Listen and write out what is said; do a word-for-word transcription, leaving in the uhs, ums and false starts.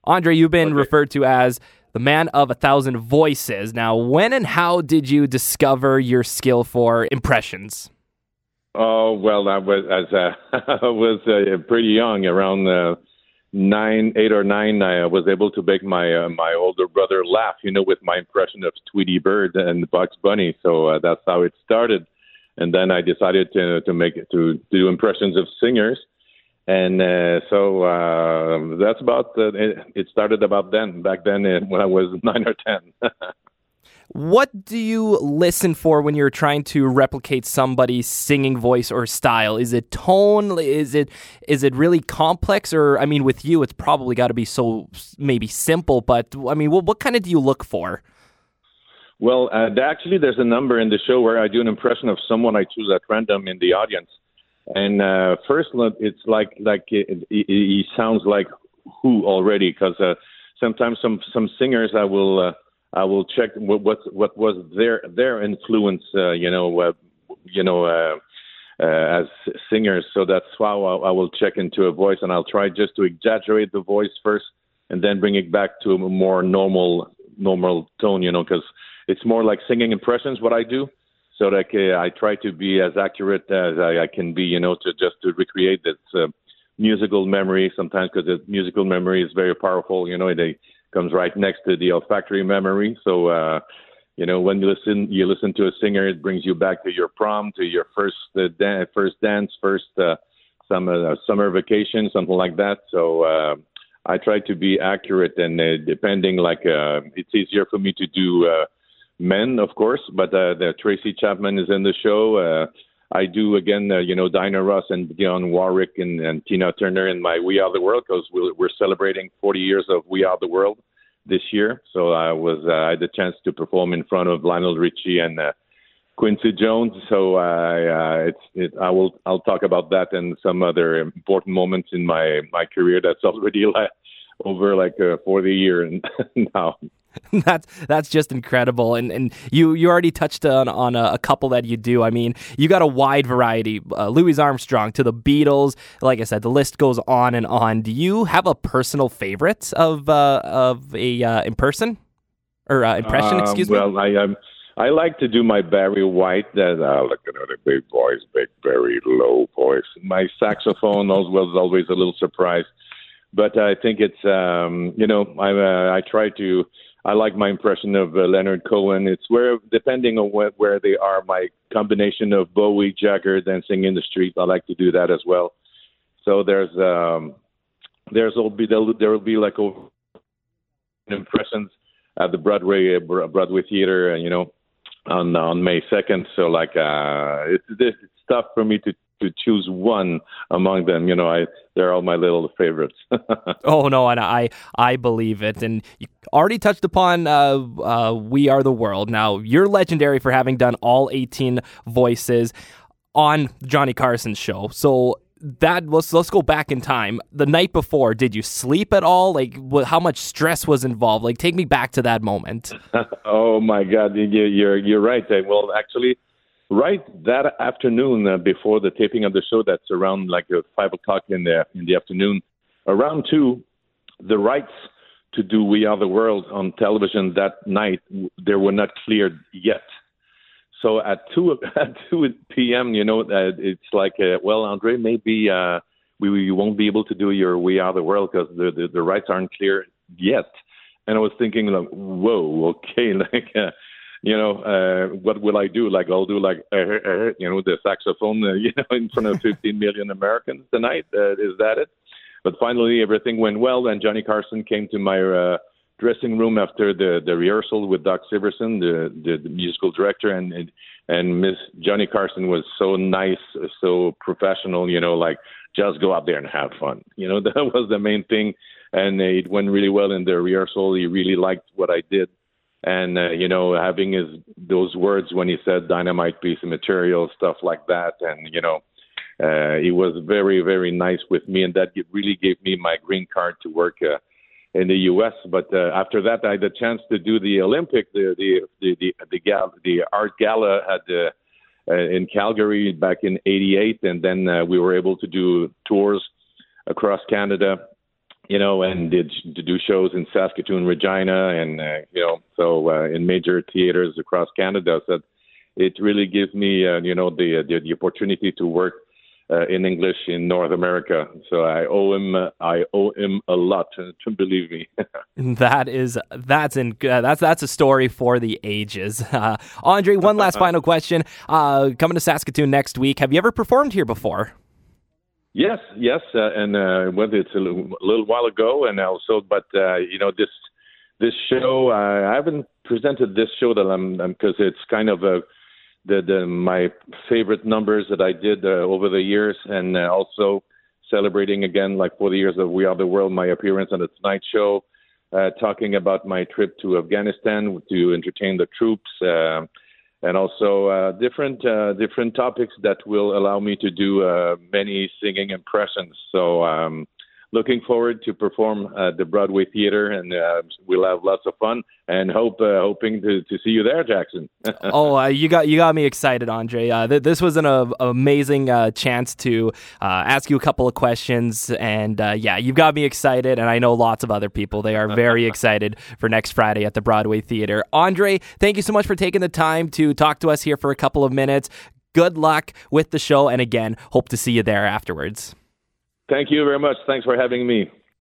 Andre, you've been Okay. referred to as the man of a thousand voices. Now, when and how did you discover your skill for impressions? Oh well, I was as uh, I was uh, pretty young, around uh, nine, eight or nine. I was able to make my uh, my older brother laugh, you know, with my impression of Tweety Bird and Bugs Bunny. So uh, that's how it started. And then I decided to to make it to, to do impressions of singers. And uh, so uh, that's about uh, it, it started about then. Back then, uh, when I was nine or ten. What do you listen for when you're trying to replicate somebody's singing voice or style? Is it tone? Is it is it really complex? Or, I mean, with you, it's probably got to be so maybe simple, but, I mean, what, what kind of do you look for? Well, uh, actually, there's a number in the show where I do an impression of someone I choose at random in the audience. And uh, first, it's like like it, it, he sounds like who already, because uh, sometimes some, some singers I will... Uh, I will check what what, what was their their influence, uh, you know, uh, you know, uh, uh, as singers. So that's how I, I will check into a voice, and I'll try just to exaggerate the voice first, and then bring it back to a more normal normal tone, you know, because it's more like singing impressions what I do. So like uh, I try to be as accurate as I, I can be, you know, to just to recreate this uh, musical memory sometimes, because the musical memory is very powerful, you know. They comes right next to the olfactory memory. So, uh, you know, when you listen, you listen to a singer, it brings you back to your prom, to your first uh, dan- first dance, first uh, some uh, summer vacation, something like that. So uh, I try to be accurate, and uh, depending, like uh, it's easier for me to do uh, men, of course, but uh, the Tracy Chapman is in the show. Uh, I do, again, uh, you know, Dinah Ross and Dionne Warwick and, and Tina Turner in my We Are the World, because we're, we're celebrating forty years of We Are the World this year. So I was uh, I had the chance to perform in front of Lionel Richie and uh, Quincy Jones. So I uh, it's it, I will I'll talk about that and some other important moments in my my career that's already like over like uh, forty years now. That's that's just incredible, and and you, you already touched on on a, a couple that you do. I mean, you got a wide variety. Uh, Louis Armstrong to the Beatles. Like I said, the list goes on and on. Do you have a personal favorite of uh, of a uh, in person or uh, impression? Um, Excuse well, me. Well, I um, I like to do my Barry White. That uh, look at the big voice, big very low voice. My saxophone was was always a little surprise, but I think it's um, you know I uh, I try to. I like my impression of uh, Leonard Cohen. It's where, depending on where, where they are, my combination of Bowie, Jagger, Dancing in the Street. I like to do that as well. So there's um, there's will be there will be like over impressions at the Broadway Broadway Theater, you know, on on May second. So like uh, it's, it's tough for me to. to choose one among them. You know, I they're all my little favorites. Oh, no, and I, I believe it. And you already touched upon uh, uh, We Are the World. Now, you're legendary for having done all eighteen voices on Johnny Carson's show. So that let's, let's go back in time. The night before, did you sleep at all? Like, wh- how much stress was involved? Like, take me back to that moment. Oh, my God. You- You're, you're right. Well, actually, right that afternoon uh, before the taping of the show, that's around like uh, five o'clock in the in the afternoon. Around two, the rights to do We Are the World on television that night, they were not cleared yet. So at two at two p.m., you know, uh, it's like, uh, well, Andre, maybe uh, we we won't be able to do your We Are the World because the, the the rights aren't clear yet. And I was thinking, like, whoa, okay, like. Uh, You know, uh, what will I do? Like, I'll do like, uh, uh, you know, the saxophone, uh, you know, in front of fifteen million Americans tonight. Uh, is that it? But finally, everything went well. And Johnny Carson came to my uh, dressing room after the, the rehearsal with Doc Siverson, the, the, the musical director. And, and, and Miss Johnny Carson was so nice, so professional, you know, like, just go out there and have fun. You know, that was the main thing. And it went really well in the rehearsal. He really liked what I did. And, uh, you know, having his those words when he said dynamite piece of material, stuff like that. And, you know, uh, he was very, very nice with me. And that really gave me my green card to work uh, in the U S. But uh, after that, I had the chance to do the Olympic, the the the the, the, gal, the art gala at the, uh, in Calgary back in eighty-eight. And then uh, we were able to do tours across Canada you know, and did to do shows in Saskatoon, Regina, and uh, you know, so uh, in major theaters across Canada. So it really gives me, uh, you know, the, the the opportunity to work uh, in English in North America. So I owe him, uh, I owe him a lot. To, to believe me. that is that's in uh, that's that's a story for the ages. Uh, Andre, one last final question. Uh, coming to Saskatoon next week. Have you ever performed here before? Yes, yes, uh, and uh, well, it's a little, a little while ago, and also, but uh, you know, this this show, uh, I haven't presented this show that I'm because it's kind of a the, the my favorite numbers that I did uh, over the years, and uh, also celebrating again, like forty years of We Are the World, my appearance on the Tonight Show, uh, talking about my trip to Afghanistan to entertain the troops. Uh, And also uh, different uh, different topics that will allow me to do uh, many singing impressions. So um, looking forward to perform at the Broadway Theater, and uh, we'll have lots of fun. And hope uh, hoping to, to see you there, Jackson. oh, uh, you got you got me excited, Andre. Uh, th- this was an uh, amazing uh, chance to uh, ask you a couple of questions, and uh, yeah, you've got me excited. And I know lots of other people; they are very excited for next Friday at the Broadway Theater. Andre, thank you so much for taking the time to talk to us here for a couple of minutes. Good luck with the show, and again, hope to see you there afterwards. Thank you very much. Thanks for having me.